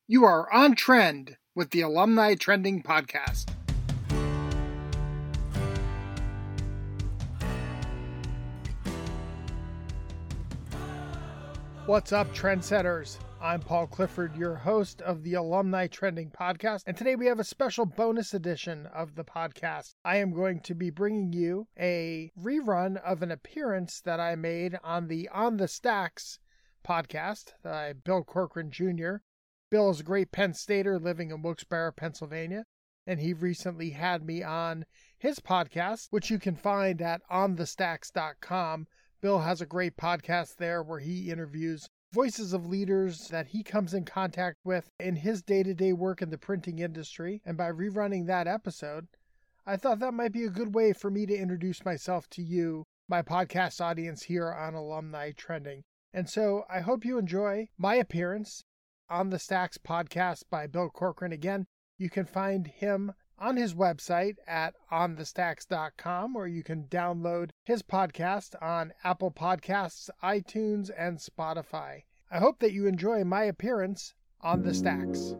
You are on trend with the Alumni Trending Podcast. What's up, trendsetters? I'm Paul Clifford, your host of the Alumni Trending Podcast, and today we have a special bonus edition of the podcast. I am going to be bringing you a rerun of an appearance that I made on the On the Stacks podcast by Bill Corcoran Jr. Bill is a great Penn Stater living in Wilkes-Barre, Pennsylvania, and he recently had me on his podcast, which you can find at onthestacks.com. Bill has a great podcast there where he interviews voices of leaders that he comes in contact with in his day-to-day work in the printing industry. And by rerunning that episode, I thought that might be a good way for me to introduce myself to you, my podcast audience here on Alumni Trending. And so I hope you enjoy my appearance on the Stacks podcast by Bill Corcoran. Again, you can find him on his website at onthestacks.com, or you can download his podcast on Apple Podcasts, iTunes, and Spotify. I hope that you enjoy my appearance on the Stacks.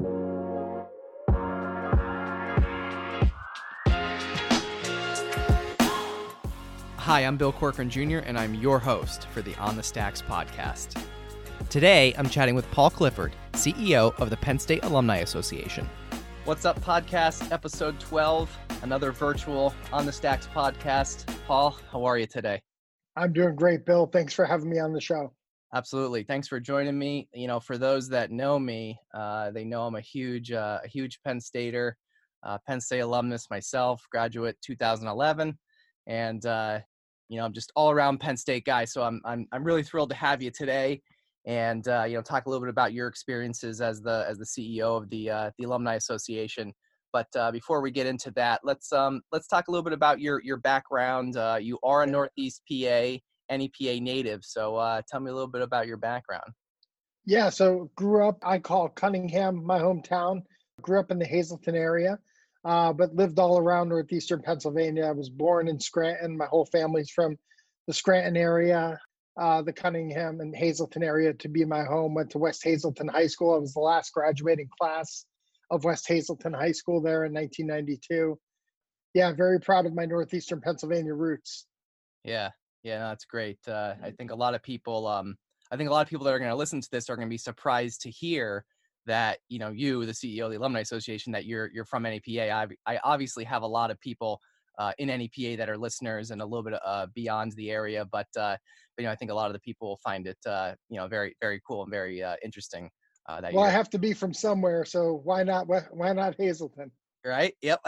Hi, I'm Bill Corcoran Jr., and I'm your host for the On the Stacks podcast. Today, I'm chatting with Paul Clifford, CEO of the Penn State Alumni Association. What's up, podcast, episode 12, another virtual On the Stacks podcast. Paul, how are you today? I'm doing great, Bill. Thanks for having me on the show. Absolutely. Thanks for joining me. You know, for those that know me, they know I'm a huge Penn Stater, Penn State alumnus myself, graduate 2011, and I'm just all around Penn State guy. So I'm really thrilled to have you today. And talk a little bit about your experiences as the CEO of the Alumni Association. But before we get into that, let's talk a little bit about your background. You are a Northeast PA, NEPA native, so tell me a little bit about your background. Yeah, so grew up, I call Cunningham my hometown. Grew up in the Hazleton area, but lived all around northeastern Pennsylvania. I was born in Scranton. My whole family's from the Scranton area. The Cunningham and Hazleton area to be my home. Went to West Hazleton High School. I was the last graduating class of West Hazleton High School there in 1992. Yeah, very proud of my northeastern Pennsylvania roots. Yeah, no, that's great. I think a lot of people that are going to listen to this are going to be surprised to hear that, you, the CEO of the Alumni Association, that you're from NEPA. I obviously have a lot of people in NEPA that are listeners and a little bit beyond the area, but I think a lot of the people will find it very, very cool and very interesting. I have to be from somewhere, so why not Hazleton? Right. Yep.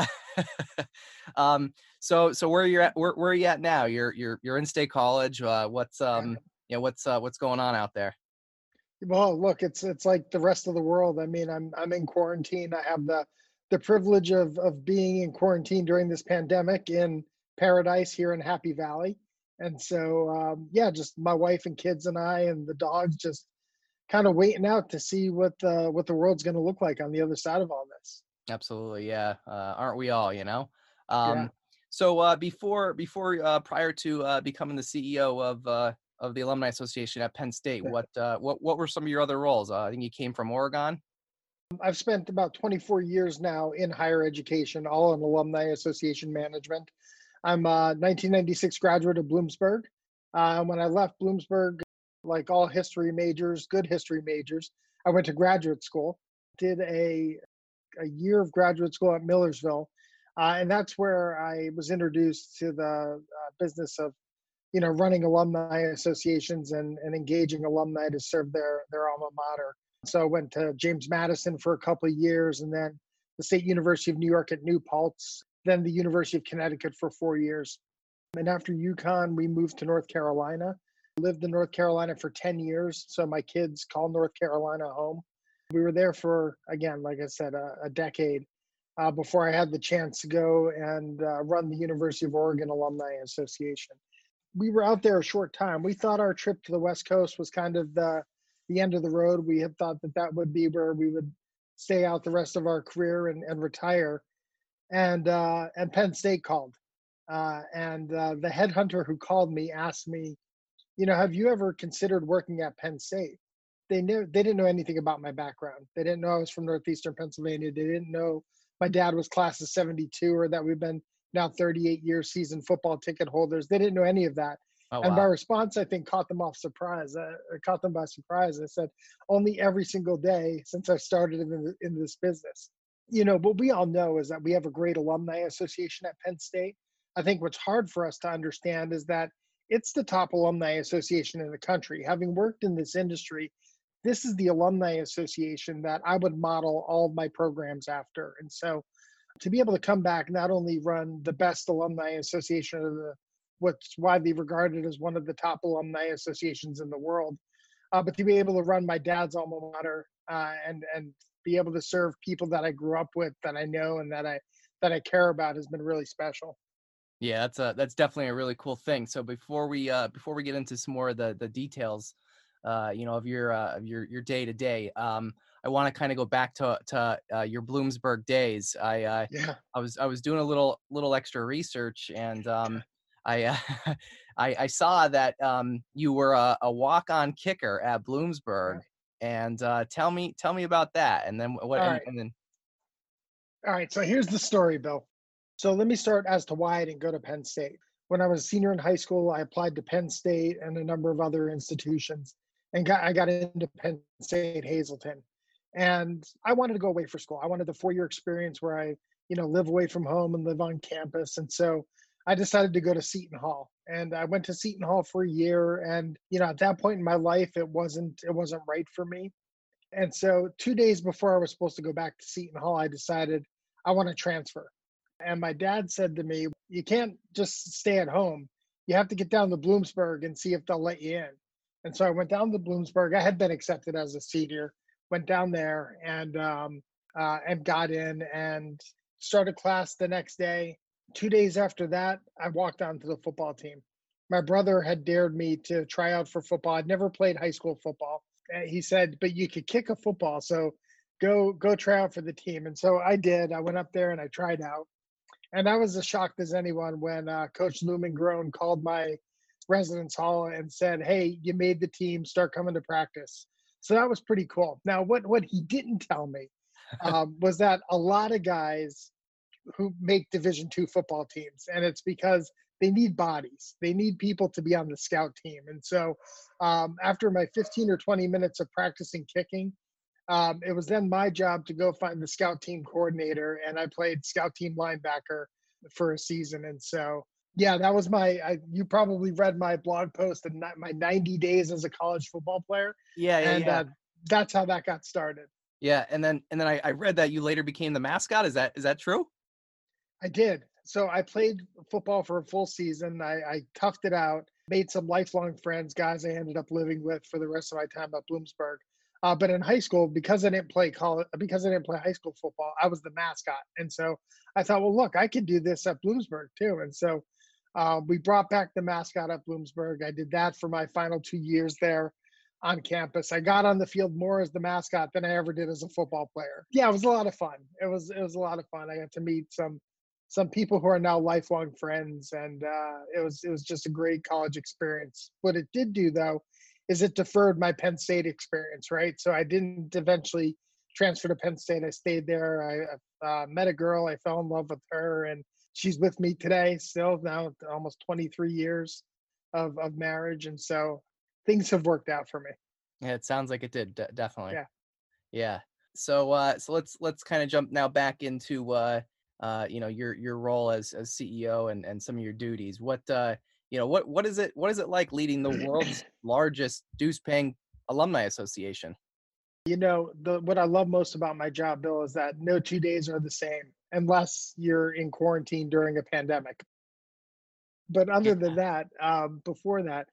So where you're at? Where are you at now? You're in State College. What's going on out there? Well, look, it's like the rest of the world. I mean, I'm in quarantine. I have the privilege of being in quarantine during this pandemic in paradise here in Happy Valley. And so, just my wife and kids and I and the dogs just kind of waiting out to see what the world's going to look like on the other side of all this. Absolutely. Yeah. Aren't we all, Yeah. So prior to becoming the CEO of the Alumni Association at Penn State, what were some of your other roles? I think you came from Oregon. I've spent about 24 years now in higher education, all in Alumni Association management. I'm a 1996 graduate of Bloomsburg. When I left Bloomsburg, like all history majors, good history majors, I went to graduate school, did a year of graduate school at Millersville. And that's where I was introduced to the business of, running alumni associations and engaging alumni to serve their alma mater. So I went to James Madison for a couple of years, and then the State University of New York at New Paltz, then the University of Connecticut for 4 years. And after UConn, we moved to North Carolina. Lived in North Carolina for 10 years, so my kids call North Carolina home. We were there for, again, like I said, a decade before I had the chance to go and run the University of Oregon Alumni Association. We were out there a short time. We thought our trip to the West Coast was kind of the end of the road. We had thought that would be where we would stay out the rest of our career and retire. And Penn State called. The headhunter who called me asked me, have you ever considered working at Penn State? they didn't know anything about my background. They didn't know I was from Northeastern Pennsylvania. They didn't know my dad was class of 72 or that we've been now 38 years season football ticket holders. They didn't know any of that. Oh And my wow. response, I think, caught them off surprise. It caught them by surprise. I said, only every single day since I started in this business. What we all know is that we have a great alumni association at Penn State. I think what's hard for us to understand is that it's the top alumni association in the country. Having worked in this industry, this is the alumni association that I would model all of my programs after. And so to be able to come back, not only run the best alumni association of what's widely regarded as one of the top alumni associations in the world, but to be able to run my dad's alma mater and be able to serve people that I grew up with, that I know, and that I care about has been really special. Yeah, that's definitely a really cool thing. So before we get into some more of the details, of your day to day, I want to kind of go back to your Bloomsburg days. Yeah. I was doing a little extra research, and I I saw that you were a walk-on kicker at Bloomsburg, Yeah. and tell me about that, and then what All right. and then All right. So here's the story, Bill. So let me start as to why I didn't go to Penn State. When I was a senior in high school, I applied to Penn State and a number of other institutions, and I got into Penn State Hazleton. And I wanted to go away for school. I wanted the 4-year experience where I, live away from home and live on campus. And so I decided to go to Seton Hall. And I went to Seton Hall for a year. And, at that point in my life, it wasn't right for me. And so 2 days before I was supposed to go back to Seton Hall, I decided I want to transfer. And my dad said to me, "You can't just stay at home. You have to get down to Bloomsburg and see if they'll let you in." And so I went down to Bloomsburg. I had been accepted as a senior, went down there and got in and started class the next day. 2 days after that, I walked onto the football team. My brother had dared me to try out for football. I'd never played high school football. He said, "But you could kick a football, so go try out for the team." And so I did. I went up there and I tried out. And I was as shocked as anyone when Coach Lumen Grown called my residence hall and said, "Hey, you made the team. Start coming to practice." So that was pretty cool. Now, what he didn't tell me was that a lot of guys who make Division II football teams, and it's because they need bodies. They need people to be on the scout team. And so after my 15 or 20 minutes of practicing kicking, it was then my job to go find the scout team coordinator, and I played scout team linebacker for a season. And so, yeah, that was you probably read my blog post and my 90 days as a college football player. yeah, yeah, And yeah. that's how that got started. Yeah, and then I read that you later became the mascot. Is that true? I did. So I played football for a full season. I toughed it out, made some lifelong friends, guys I ended up living with for the rest of my time at Bloomsburg. But in high school, because I didn't play high school football, I was the mascot. And so I thought, well, look, I could do this at Bloomsburg too. And so we brought back the mascot at Bloomsburg. I did that for my final 2 years there on campus. I got on the field more as the mascot than I ever did as a football player. Yeah, it was a lot of fun. It was a lot of fun. I got to meet some people who are now lifelong friends, and it was just a great college experience. What it did do, though, is it deferred my Penn State experience, right? So I didn't eventually transfer to Penn State. I stayed there. I met a girl. I fell in love with her, and she's with me today still, now almost 23 years of marriage. And so things have worked out for me. Yeah, it sounds like it did. Definitely. Yeah. Yeah. So let's kind of jump now back into your role as CEO and some of your duties. What is it like leading the world's largest dues paying alumni association? What I love most about my job, Bill, is that no 2 days are the same unless you're in quarantine during a pandemic. But other than that, before that,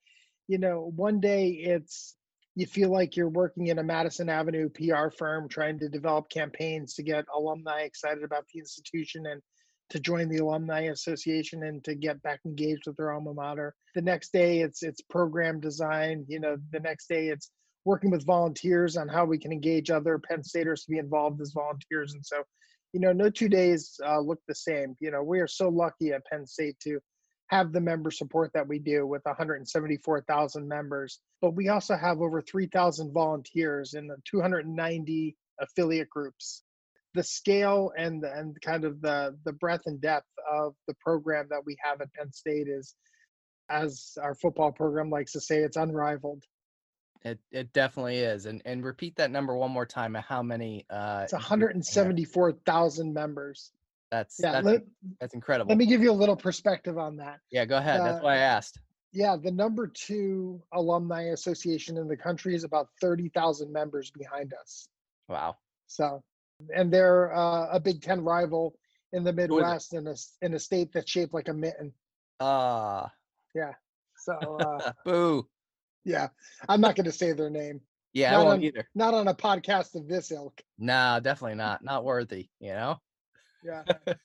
one day you feel like you're working in a Madison Avenue PR firm trying to develop campaigns to get alumni excited about the institution and to join the alumni association and to get back engaged with their alma mater. The next day it's program design. The next day it's working with volunteers on how we can engage other Penn Staters to be involved as volunteers. And so, no 2 days look the same. We are so lucky at Penn State to have the member support that we do with 174,000 members. But we also have over 3,000 volunteers in the 290 affiliate groups. The scale and kind of the breadth and depth of the program that we have at Penn State is, as our football program likes to say, it's unrivaled. It definitely is. And repeat that number one more time. How many It's groups you have? 174,000 members. That's Yeah, that's that's let incredible. me give you a little perspective on that. Yeah, go ahead. That's The why I asked. Yeah, the number two alumni association in the country is about 30,000 members behind us. Wow. So, and they're a Big Ten rival in the Who is it? Midwest in a state that's shaped like a mitten. Ah, Yeah. So, boo. yeah, I'm not going to say their name. Yeah, I Not won't on either. not on a podcast of this ilk. No, definitely not. Not worthy, you know? Yeah.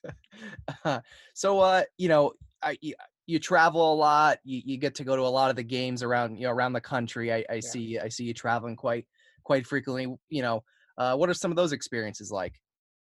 So, you travel a lot. You get to go to a lot of the games around, around the country. I Yeah. see you traveling quite frequently. What are some of those experiences like?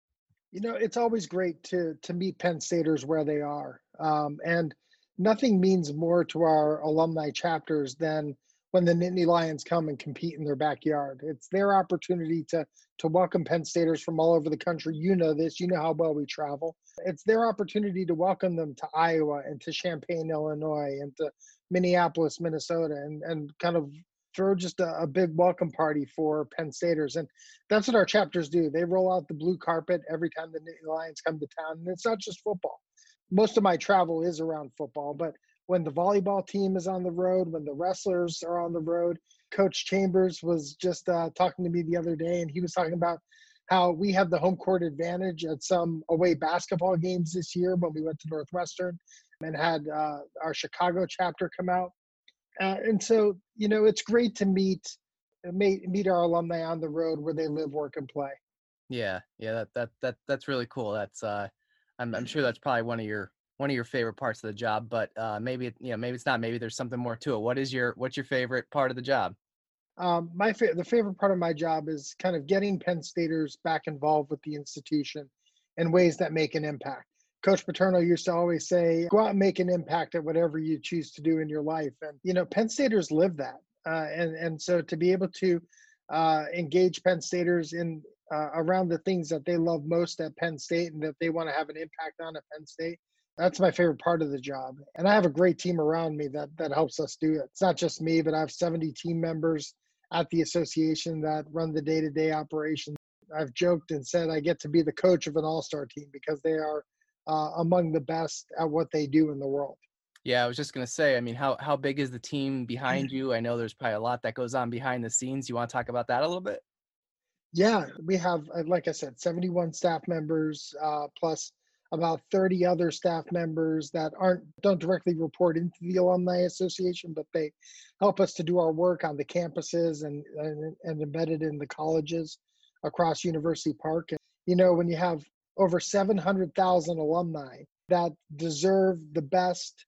It's always great to meet Penn Staters where they are, and nothing means more to our alumni chapters than when the Nittany Lions come and compete in their backyard. It's their opportunity to welcome Penn Staters from all over the country. You know this. You know how well we travel. It's their opportunity to welcome them to Iowa and to Champaign, Illinois, and to Minneapolis, Minnesota, and kind of throw just a big welcome party for Penn Staters. And that's what our chapters do. They roll out the blue carpet every time the Nittany Lions come to town. And it's not just football. Most of my travel is around football, but when the volleyball team is on the road, when the wrestlers are on the road, Coach Chambers was just talking to me the other day, and he was talking about how we have the home court advantage at some away basketball games this year when we went to Northwestern and had our Chicago chapter come out. And so, it's great to meet our alumni on the road where they live, work, and play. Yeah, yeah, that's really cool. I'm sure that's probably one of your favorite parts of the job, but maybe it's not. Maybe there's something more to it. What's your favorite part of the job? The favorite part of my job is kind of getting Penn Staters back involved with the institution in ways that make an impact. Coach Paterno used to always say, "Go out and make an impact at whatever you choose to do in your life." And Penn Staters live that, and so to be able to engage Penn Staters in around the things that they love most at Penn State and that they want to have an impact on at Penn State. That's my favorite part of the job. And I have a great team around me that helps us do it. It's not just me, but I have 70 team members at the association that run the day-to-day operations. I've joked and said I get to be the coach of an all-star team because they are among the best at what they do in the world. Yeah, I was just gonna say. I mean, how big is the team behind you? I know there's probably a lot that goes on behind the scenes. You want to talk about that a little bit? Yeah, we have, like I said, 71 staff members, plus about 30 other staff members that don't directly report into the Alumni Association, but they help us to do our work on the campuses and embedded in the colleges across University Park. And, when you have over 700,000 alumni that deserve the best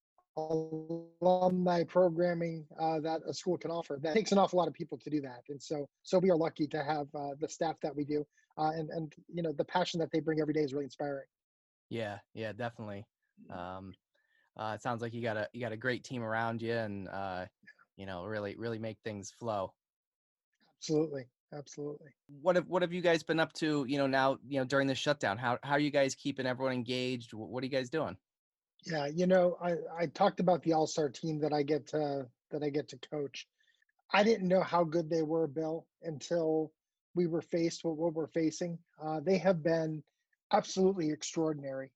alumni programming that a school can offer. That takes an awful lot of people to do that, and so we are lucky to have the staff that we do, and the passion that they bring every day is really inspiring. Yeah, yeah, definitely. It sounds like you got a great team around you, and really make things flow. Absolutely, absolutely. What have you guys been up to? Now during the shutdown. How are you guys keeping everyone engaged? What are you guys doing? Yeah, I talked about the all-star team that I get to coach. I didn't know how good they were, Bill, until we were faced with what we're facing. They have been absolutely extraordinary.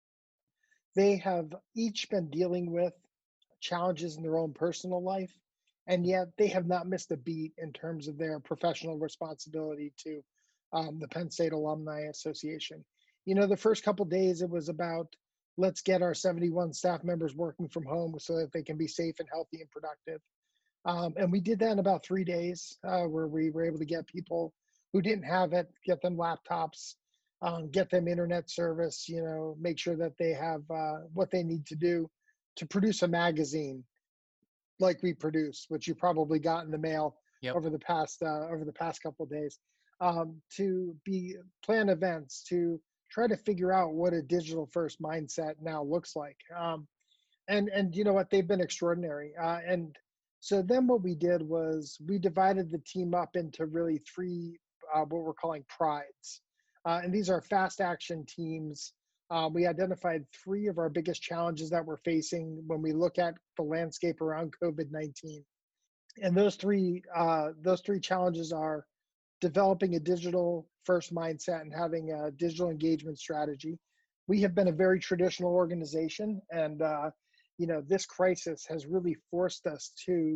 They have each been dealing with challenges in their own personal life, and yet they have not missed a beat in terms of their professional responsibility to the Penn State Alumni Association. The first couple days it was about let's get our 71 staff members working from home so that they can be safe and healthy and productive. And we did that in about 3 days, where we were able to get people who didn't have it, get them laptops, get them internet service, make sure that they have what they need to do to produce a magazine like we produce, which you probably got in the mail Yep. over the past couple of days, to be plan events, to try to figure out what a digital first mindset now looks like. And you know what? They've been extraordinary. And so then what we did was we divided the team up into really three what we're calling prides. And these are fast action teams. We identified three of our biggest challenges that we're facing when we look at the landscape around COVID-19. And those three challenges are developing a digital first mindset and having a digital engagement strategy. We have been a very traditional organization, and this crisis has really forced us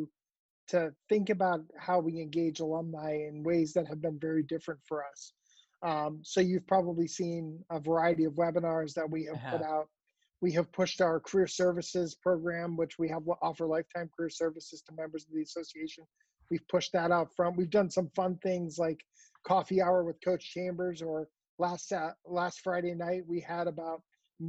to think about how we engage alumni in ways that have been very different for us. So you've probably seen a variety of webinars that we I have put have. out. We have pushed our career services program, which we have offer lifetime career services to members of the association. We've pushed that out front. We've done some fun things like coffee hour with Coach Chambers, or last Friday night we had about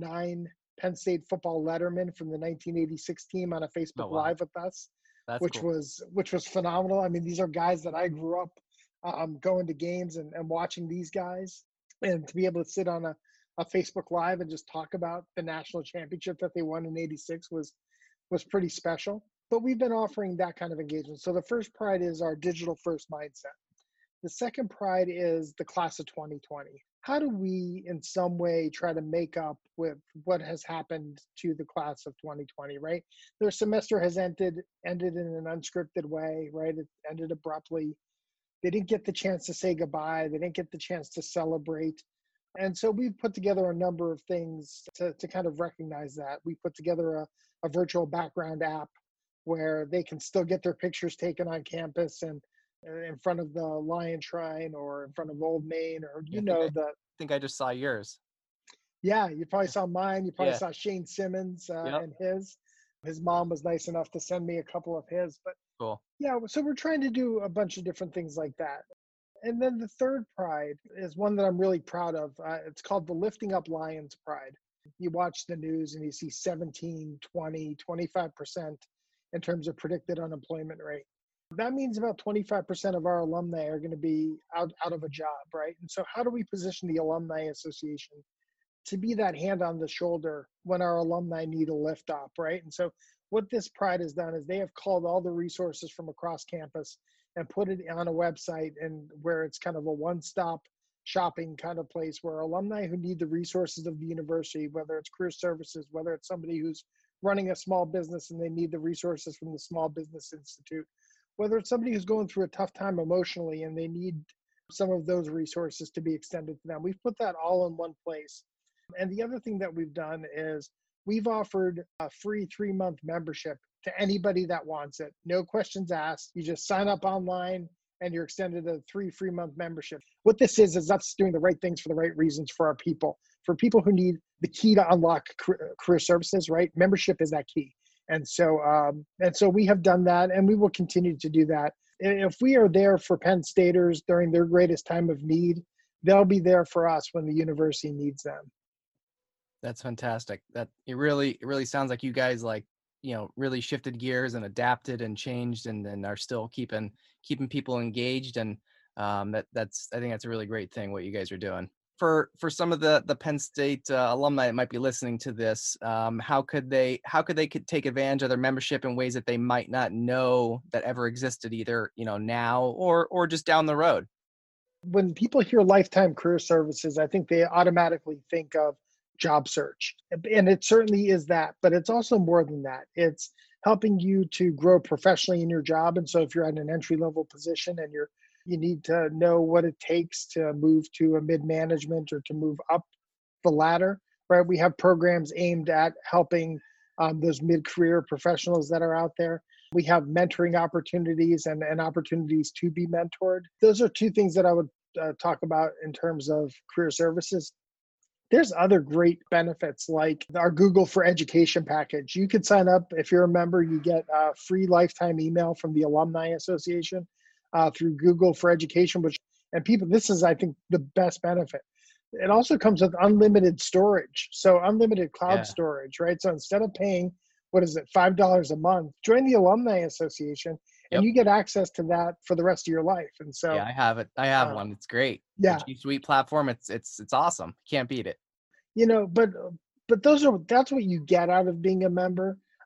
9 Penn State football lettermen from the 1986 team on a Oh Facebook wow, Live with us, that's which cool. was phenomenal. I mean, these are guys that I grew up going to games and watching these guys, and to be able to sit on a Facebook Live and just talk about the national championship that they won in '86 was pretty special. But we've been offering that kind of engagement. So the first pride is our digital first mindset. The second pride is the class of 2020. How do we, in some way, try to make up with what has happened to the class of 2020, right? Their semester has ended in an unscripted way, right? It ended abruptly. They didn't get the chance to say goodbye. They didn't get the chance to celebrate. And so we've put together a number of things to kind of recognize that. We put together a virtual background app where they can still get their pictures taken on campus and in front of the Lion Shrine or in front of Old Main, or Yeah, I think I the think I just saw yours. yeah, you probably saw mine. You probably Yeah. saw Shane Simmons Yep. and his. His mom was nice enough to send me a couple of his. But Cool. yeah, so we're trying to do a bunch of different things like that. And then the third pride is one that I'm really proud of. It's called the Lifting Up Lions Pride. You watch the news and you see 17, 20, 25% in terms of predicted unemployment rate. That means about 25% of our alumni are going to be out of a job, right? And so how do we position the Alumni Association to be that hand on the shoulder when our alumni need a lift up, right? And so what this pride has done is they have called all the resources from across campus and put it on a website, and where it's kind of a one-stop shopping kind of place where alumni who need the resources of the university, whether it's career services, whether it's somebody who's running a small business and they need the resources from the Small Business Institute, whether it's somebody who's going through a tough time emotionally and they need some of those resources to be extended to them. We've put that all in one place. And the other thing that we've done is we've offered a free 3-month membership to anybody that wants it. No questions asked. You just sign up online and you're extended a 3 free-month membership. What this is us doing the right things for the right reasons for our people. For people who need the key to unlock career services, right? Membership is that key. And so we have done that, and we will continue to do that. If we are there for Penn Staters during their greatest time of need, they'll be there for us when the university needs them. That's fantastic. That it really sounds like you guys really shifted gears and adapted and changed and are still keeping people engaged, and that's I think that's a really great thing what you guys are doing. For some of the Penn State alumni that might be listening to this, how could take advantage of their membership in ways that they might not know that ever existed, either now or just down the road? When people hear lifetime career services, I think they automatically think of job search. And it certainly is that, but it's also more than that. It's helping you to grow professionally in your job. And so if you're at an entry level position and you need to know what it takes to move to a mid management or to move up the ladder, right? We have programs aimed at helping those mid career professionals that are out there. We have mentoring opportunities and opportunities to be mentored. Those are two things that I would talk about in terms of career services. There's other great benefits like our Google for Education package. You could sign up. If you're a member, you get a free lifetime email from the Alumni Association through Google for Education, and people, this is, I think, the best benefit. It also comes with unlimited storage. So unlimited cloud Yeah. storage, right? So instead of paying, what is it, $5 a month, join the Alumni Association and Yep. you get access to that for the rest of your life. And Yeah, so, I have it. I have uh, one. It's great. The yeah, G Suite platform. It's awesome. Can't beat it. but that's what you get out of being a member.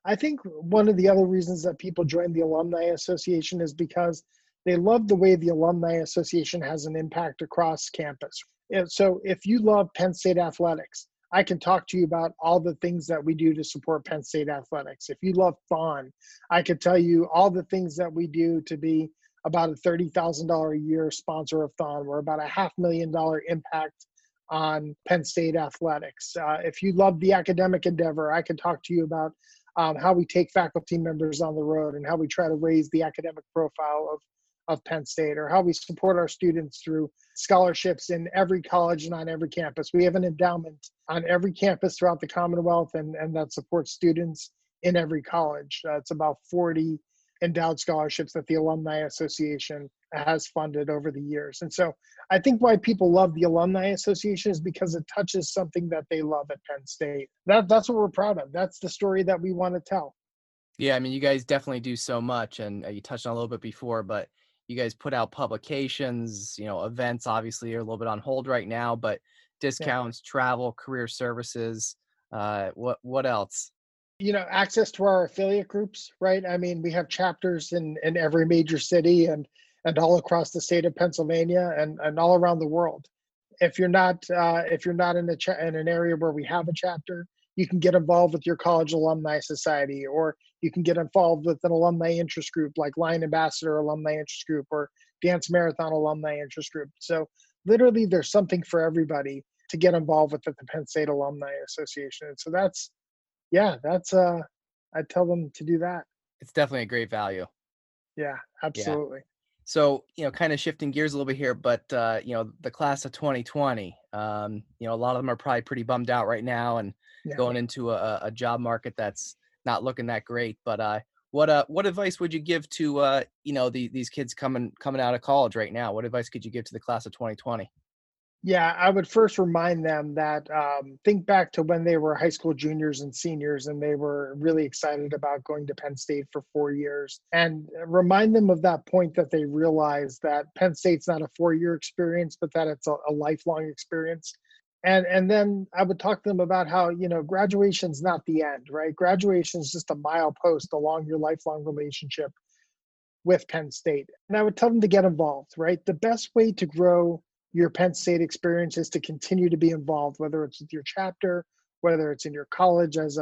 I think one of the other reasons that people join the Alumni Association is because they love the way the Alumni Association has an impact across campus. And so if you love Penn State athletics, I can talk to you about all the things that we do to support Penn State athletics. If you love Thon, I could tell you all the things that we do to be about a $30,000 a year sponsor of Thon. We're about a $500,000 impact on Penn State athletics. If you love the academic endeavor, I can talk to you about how we take faculty members on the road and how we try to raise the academic profile of Penn State, or how we support our students through scholarships in every college and on every campus. We have an endowment on every campus throughout the Commonwealth, and that supports students in every college. It's about 40 endowed scholarships that the Alumni Association has funded over the years. And so I think why people love the Alumni Association is because it touches something that they love at Penn State. That's what we're proud of. That's the story that we want to tell. Yeah, I mean, you guys definitely do so much, and you touched on a little bit before, but you guys put out publications, events obviously are a little bit on hold right now, but Yeah. discounts, travel, career services, what else? Access to our affiliate groups, right? I mean, we have chapters in every major city and all across the state of Pennsylvania and all around the world. If you're not in an area where we have a chapter, you can get involved with your college alumni society, or you can get involved with an alumni interest group like Lion Ambassador Alumni Interest Group or Dance Marathon Alumni Interest Group. So literally, there's something for everybody to get involved with at the Penn State Alumni Association. And so I tell them to do that. It's definitely a great value. Yeah, Yeah. absolutely. So, kind of shifting gears a little bit here, but, the class of 2020, a lot of them are probably pretty bummed out right now and Yeah. going into a job market that's not looking that great. But what advice would you give to, these kids coming out of college right now? What advice could you give to the class of 2020? Yeah, I would first remind them that think back to when they were high school juniors and seniors and they were really excited about going to Penn State for 4 years, and remind them of that point that they realize that Penn State's not a 4-year experience, but that it's a lifelong experience. And then I would talk to them about how, graduation's not the end, right? Graduation is just a milepost along your lifelong relationship with Penn State. And I would tell them to get involved, right? The best way to grow your Penn State experience is to continue to be involved, whether it's with your chapter, whether it's in your college as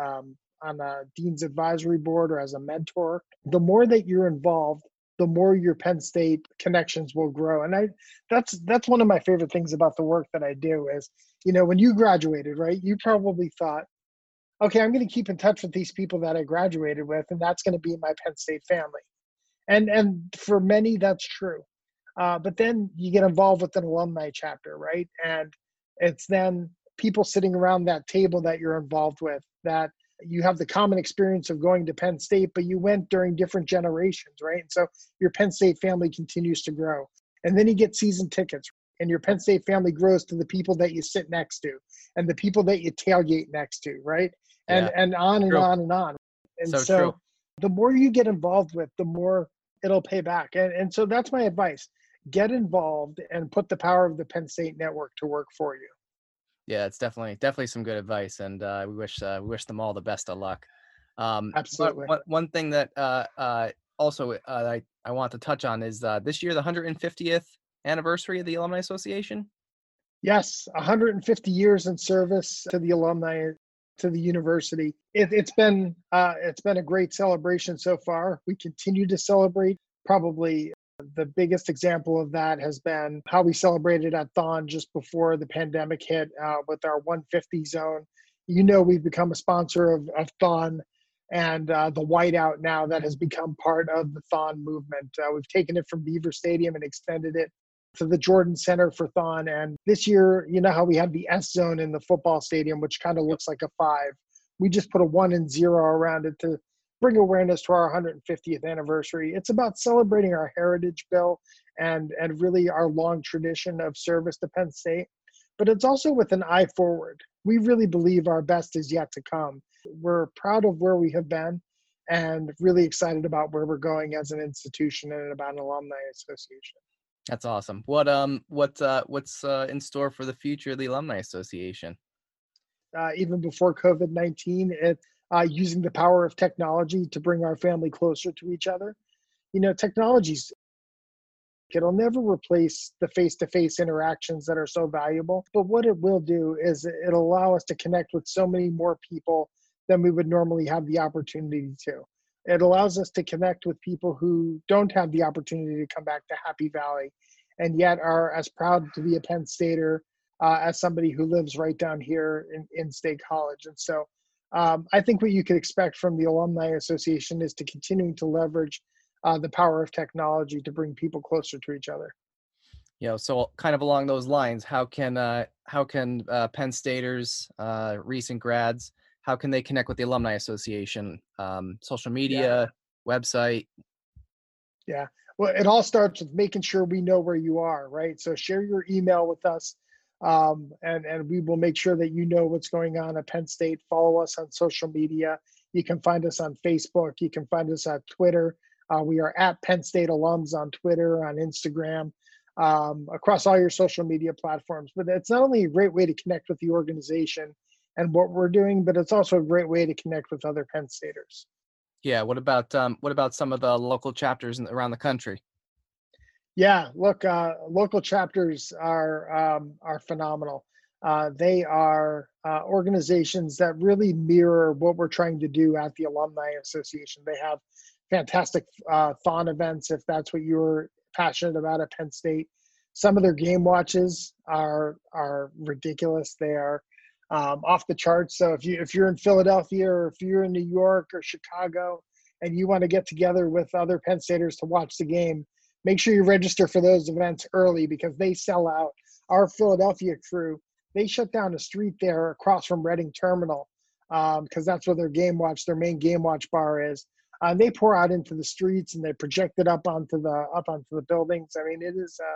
on a dean's advisory board or as a mentor. The more that you're involved, the more your Penn State connections will grow. And that's one of my favorite things about the work that I do is, when you graduated, right, you probably thought, okay, I'm going to keep in touch with these people that I graduated with, and that's going to be my Penn State family. And for many, that's true. But then you get involved with an alumni chapter, right? And it's then people sitting around that table that you're involved with that you have the common experience of going to Penn State, but you went during different generations, right? And so your Penn State family continues to grow. And then you get season tickets, and your Penn State family grows to the people that you sit next to and the people that you tailgate next to, right? Yeah, And on and true. on and on. And So true. so the more you get involved with, the more it'll pay back. And so that's my advice. Get involved and put the power of the Penn State network to work for you. Yeah, it's definitely some good advice, and we wish them all the best of luck. But Absolutely. one thing that also I want to touch on is this year the 150th anniversary of the Alumni Association. Yes, 150 years in service to the alumni, to the university. It's been a great celebration so far. We continue to celebrate. Probably the biggest example of that has been how we celebrated at Thon just before the pandemic hit with our 150 zone. We've become a sponsor of Thon and the whiteout now that has become part of the Thon movement. We've taken it from Beaver Stadium and extended it to the Jordan Center for Thon. And this year, you know how we have the S zone in the football stadium, which kind of looks like a 5. We just put a 1 and 0 around it to bring awareness to our 150th anniversary. It's about celebrating our heritage, Bill, and really our long tradition of service to Penn State. But it's also with an eye forward. We really believe our best is yet to come. We're proud of where we have been and really excited about where we're going as an institution and about an alumni association. That's awesome. What's in store for the future of the Alumni Association? Even before COVID-19, using the power of technology to bring our family closer to each other. Technology's it'll never replace the face-to-face interactions that are so valuable. But what it will do is it'll allow us to connect with so many more people than we would normally have the opportunity to. It allows us to connect with people who don't have the opportunity to come back to Happy Valley and yet are as proud to be a Penn Stater as somebody who lives right down here in State College. And so I think what you could expect from the Alumni Association is to continuing to leverage the power of technology to bring people closer to each other. So kind of along those lines, how can Penn Staters, recent grads, how can they connect with the Alumni Association? Social media, website? Yeah. Well, it all starts with making sure we know where you are, right? So share your email with us, and we will make sure that you know what's going on at Penn State. Follow us on social media. You can find us on Facebook. You can find us on Twitter. We are at Penn State Alums on Twitter, on Instagram, across all your social media platforms. But it's not only a great way to connect with the organization and what we're doing, but it's also a great way to connect with other Penn Staters. Yeah. What about some of the local chapters around the country? Yeah, look, local chapters are phenomenal. They are organizations that really mirror what we're trying to do at the Alumni Association. They have fantastic thon events, if that's what you're passionate about at Penn State. Some of their game watches are ridiculous. They are off the charts. So if you're in Philadelphia or if you're in New York or Chicago and you want to get together with other Penn Staters to watch the game, make sure you register for those events early because they sell out. Our Philadelphia crew, they shut down a street there across from Reading Terminal because that's where their main game watch bar is. They pour out into the streets and they project it up onto the buildings. I mean,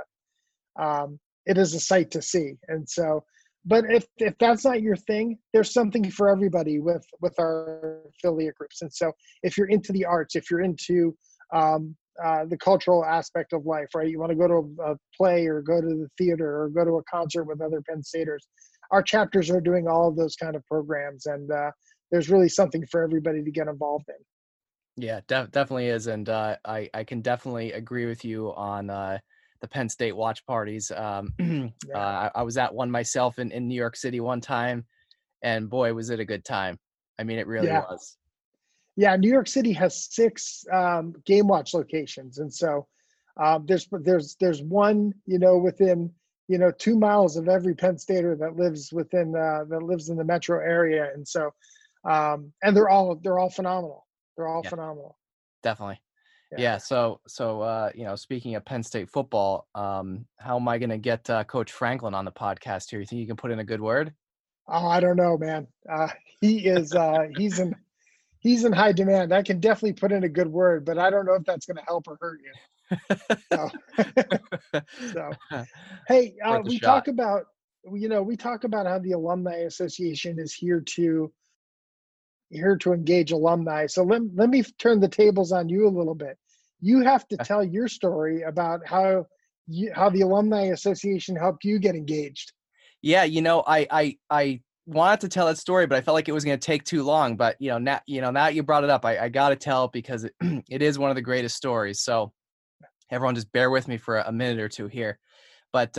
it is a sight to see. And so, but if that's not your thing, there's something for everybody with our affiliate groups. And so, if you're into the arts, if you're into the cultural aspect of life, right? You want to go to a play or go to the theater or go to a concert with other Penn Staters. Our chapters are doing all of those kind of programs, and there's really something for everybody to get involved in. Yeah, definitely is, and I can definitely agree with you on the Penn State watch parties. I was at one myself in New York City one time, and boy, was it a good time. I mean, it really was. Yeah, New York City has 6 game watch locations, and so there's one within 2 miles of every Penn Stater that lives in the metro area, and so and they're all phenomenal. They're all phenomenal. Definitely. Yeah. So speaking of Penn State football, how am I going to get Coach Franklin on the podcast here? You think you can put in a good word? Oh, I don't know, man. He is he's in high demand. I can definitely put in a good word, but I don't know if that's going to help or hurt you. So hey, we talk about how the Alumni Association is here to engage alumni. So let me turn the tables on you a little bit. You have to tell your story about how the Alumni Association helped you get engaged. Yeah, I wanted to tell that story, but I felt like it was going to take too long. But now you brought it up, I got to tell it because it is one of the greatest stories. So everyone, just bear with me for a minute or two here. But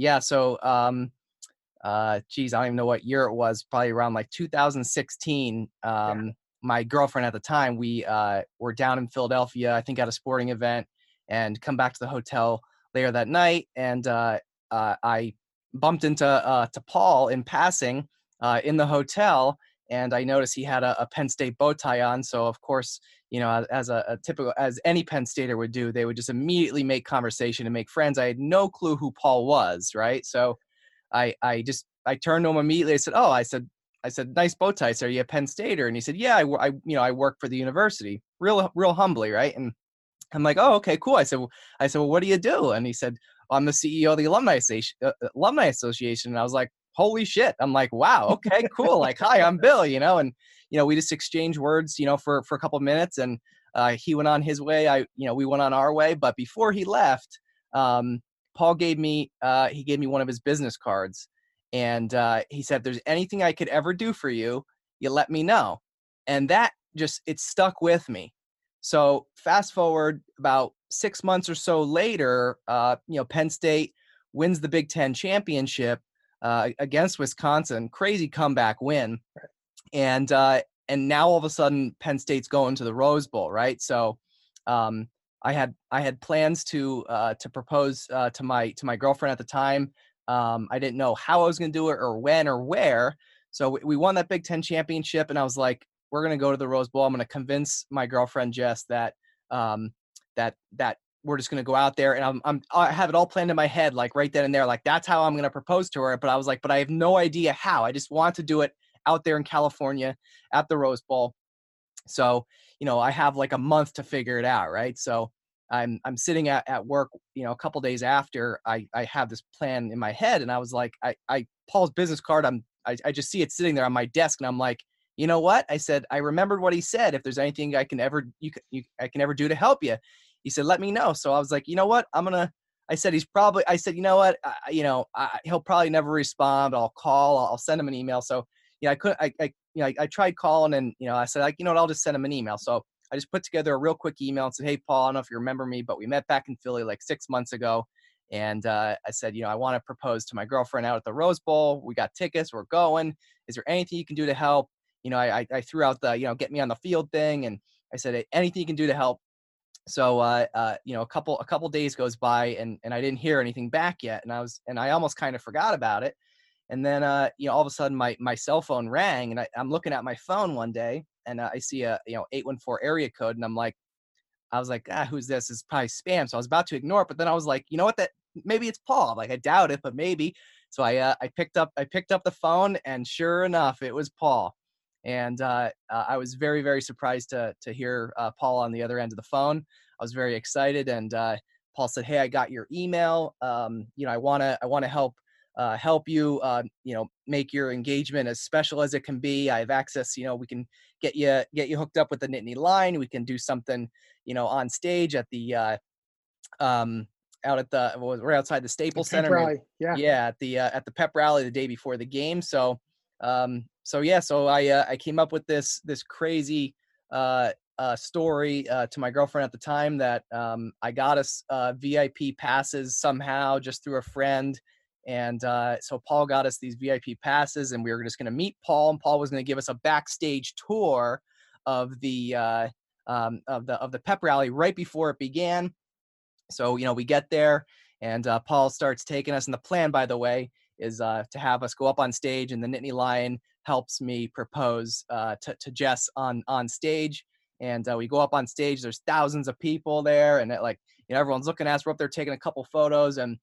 geez, I don't even know what year it was. Probably around like 2016. My girlfriend at the time, we were down in Philadelphia, I think at a sporting event, and come back to the hotel later that night, and I bumped into Paul in passing in the hotel, and I noticed he had a Penn State bow tie on. So of course, as a typical, as any Penn Stater would do, they would just immediately make conversation and make friends. I had no clue who Paul was, right? So I turned to him immediately. I said, nice bow tie. So are you a Penn Stater? And he said, yeah, I work for the university. Real humbly, right? And I'm like, oh, okay, cool. I said, well, what do you do? And he said, I'm the CEO of the Alumni Association. And I was like, holy shit. I'm like, wow, okay, cool. Like, hi, I'm Bill, and, we just exchanged words, for a couple of minutes, and he went on his way. We went on our way. But before he left, Paul gave me one of his business cards. And he said, if there's anything I could ever do for you, you let me know. And that just, it stuck with me. So fast forward about 6 months or so later, Penn State wins the Big Ten championship against Wisconsin. Crazy comeback win. And now all of a sudden Penn State's going to the Rose Bowl, right? So I had plans to propose to my girlfriend at the time. I didn't know how I was going to do it or when or where. So we won that Big Ten championship, and I was like, we're going to go to the Rose Bowl. I'm going to convince my girlfriend Jess that that we're just going to go out there, and I have it all planned in my head, like right then and there, like that's how I'm going to propose to her. But I was like, but I have no idea how. I just want to do it out there in California at the Rose Bowl. So, I have like a month to figure it out, right? So I'm sitting at work, a couple days after I have this plan in my head, and I was like, I Paul's business card, I just see it sitting there on my desk, and I'm like, you know what? I said, I remembered what he said. If there's anything I can ever do to help you, he said, let me know. So I was like, you know what? I said, you know what? He'll probably never respond. I'll call, I'll send him an email. So I tried calling, and, I said, like, I'll just send him an email. So I just put together a real quick email and said, hey, Paul, I don't know if you remember me, but we met back in Philly like 6 months ago. And I said, I want to propose to my girlfriend out at the Rose Bowl. We got tickets. We're going. Is there anything you can do to help? I threw out the, get me on the field thing. And I said, hey, anything you can do to help. So, a couple days goes by, and I didn't hear anything back yet. And I almost kind of forgot about it. And then, all of a sudden my cell phone rang, and I'm looking at my phone one day, and I see a, 814 area code. And I was like, who's this? It's probably spam. So I was about to ignore it, but then I was like, you know what, maybe it's Paul. Like, I doubt it, but maybe. So I picked up the phone, and sure enough, it was Paul. And I was very, very surprised to hear Paul on the other end of the phone. I was very excited. And Paul said, hey, I got your email. I want to help you, make your engagement as special as it can be. I have access, we can get you hooked up with the Nittany Lion. We can do something, on stage at the, out at the, right outside the Staples Center. Rally. Yeah. At the pep rally the day before the game. So I came up with this crazy, story to my girlfriend at the time that I got us VIP passes somehow just through a friend. And so Paul got us these VIP passes, and we were just going to meet Paul, and Paul was going to give us a backstage tour of the pep rally right before it began. So, we get there, and Paul starts taking us. And the plan, by the way, is to have us go up on stage, and the Nittany Lion helps me propose to Jess on stage. And we go up on stage. There's thousands of people there, and everyone's looking at us. We're up there taking a couple photos, and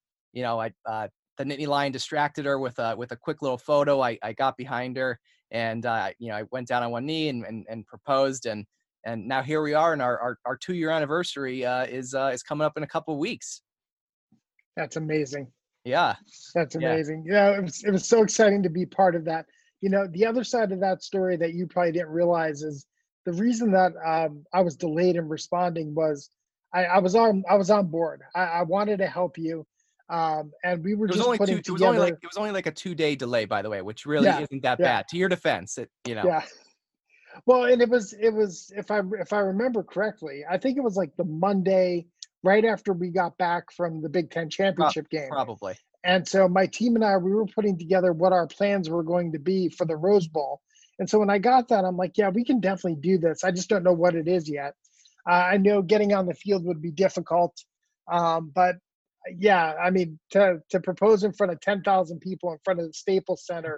the Nittany Lion distracted her with a quick little photo. I got behind her, and I went down on one knee and proposed, and now here we are, and our 2-year anniversary is coming up in a couple of weeks. That's amazing. Yeah, that's amazing. Yeah, it was so exciting to be part of that. The other side of that story that you probably didn't realize is the reason that I was delayed in responding was I was on board. I wanted to help you. And we were just putting together. It was only like a 2-day delay, by the way, which really isn't that bad. To your defense, Yeah. Well, and it was if I remember correctly, I think it was like the Monday right after we got back from the Big Ten championship game. Probably. And so my team and we were putting together what our plans were going to be for the Rose Bowl. And so when I got that, I'm like, yeah, we can definitely do this. I just don't know what it is yet. I know getting on the field would be difficult, but yeah, I mean, to propose in front of 10,000 people in front of the Staples Center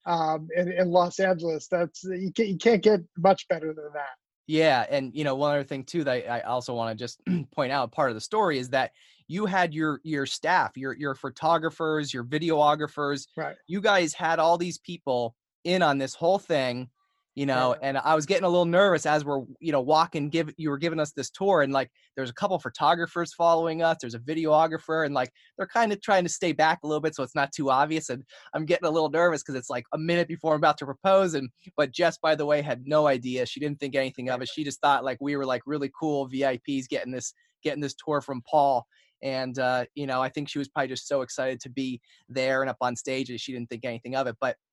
in Los Angeles, you can't get much better than that. Yeah, and one other thing too that I also want to just point out, part of the story is that you had your staff, your photographers, your videographers. Right. You guys had all these people in on this whole thing. And I was getting a little nervous as we're, walking, you were giving us this tour, and there's a couple photographers following us. There's a videographer, and they're kind of trying to stay back a little bit so it's not too obvious. And I'm getting a little nervous because it's like a minute before I'm about to propose. But Jess, by the way, had no idea. She didn't think anything of it. She just thought we were really cool VIPs getting this tour from Paul. And, I think she was probably just so excited to be there and up on stage that she didn't think anything of it. But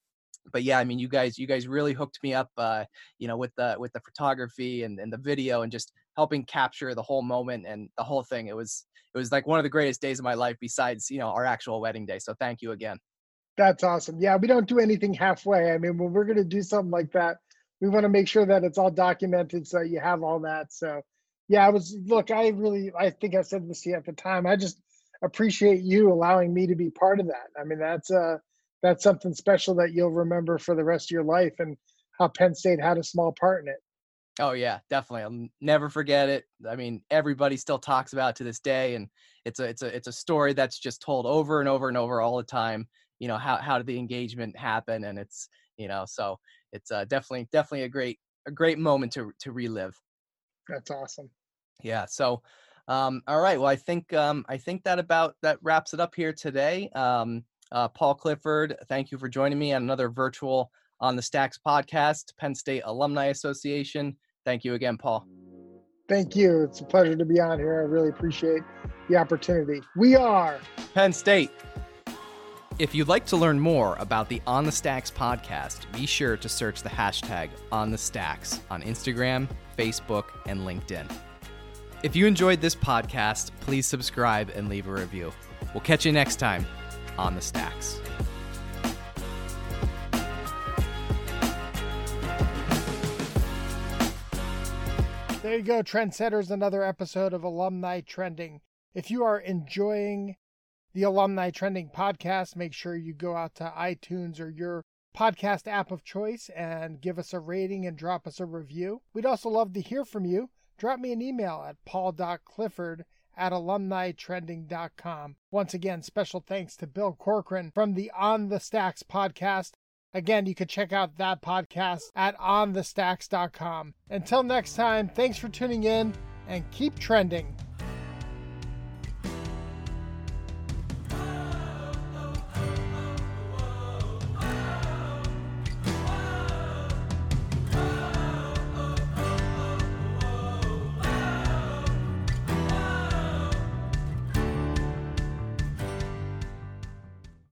but yeah, I mean, you guys really hooked me up, with the photography and the video and just helping capture the whole moment and the whole thing. It was like one of the greatest days of my life besides, our actual wedding day. So thank you again. That's awesome. Yeah, we don't do anything halfway. I mean, when we're going to do something like that, we want to make sure that it's all documented so you have all that. So, yeah, look, I think I said this to you at the time. I just appreciate you allowing me to be part of that. I mean, that's something special that you'll remember for the rest of your life, and how Penn State had a small part in it. Oh yeah, definitely. I'll never forget it. I mean, everybody still talks about it to this day, and it's a story that's just told over and over and over all the time. How did the engagement happen, and so it's definitely a great moment to relive. That's awesome. Yeah. So, all right. Well, I think that wraps it up here today. Paul Clifford, thank you for joining me on another virtual On the Stacks podcast, Penn State Alumni Association. Thank you again, Paul. Thank you. It's a pleasure to be on here. I really appreciate the opportunity. We are Penn State. If you'd like to learn more about the On the Stacks podcast, be sure to search the hashtag On the Stacks on Instagram, Facebook, and LinkedIn. If you enjoyed this podcast, please subscribe and leave a review. We'll catch you next time on the Stacks. There you go, trendsetters, another episode of Alumni Trending. If you are enjoying the Alumni Trending podcast, make sure you go out to iTunes or your podcast app of choice and give us a rating and drop us a review. We'd also love to hear from you. Drop me an email at paul.clifford@alumnitrending.com. Once again, special thanks to Bill Corcoran from the On the Stacks podcast. Again, you can check out that podcast at onthestacks.com. Until next time, thanks for tuning in and keep trending.